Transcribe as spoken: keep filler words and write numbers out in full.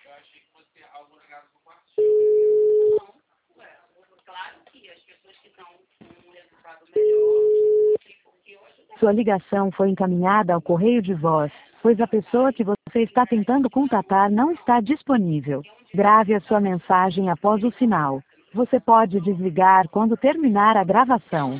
Sua ligação foi encaminhada ao correio de voz, pois a pessoa que você está tentando contatar não está disponível. Grave a sua mensagem após o sinal. Você pode desligar quando terminar a gravação.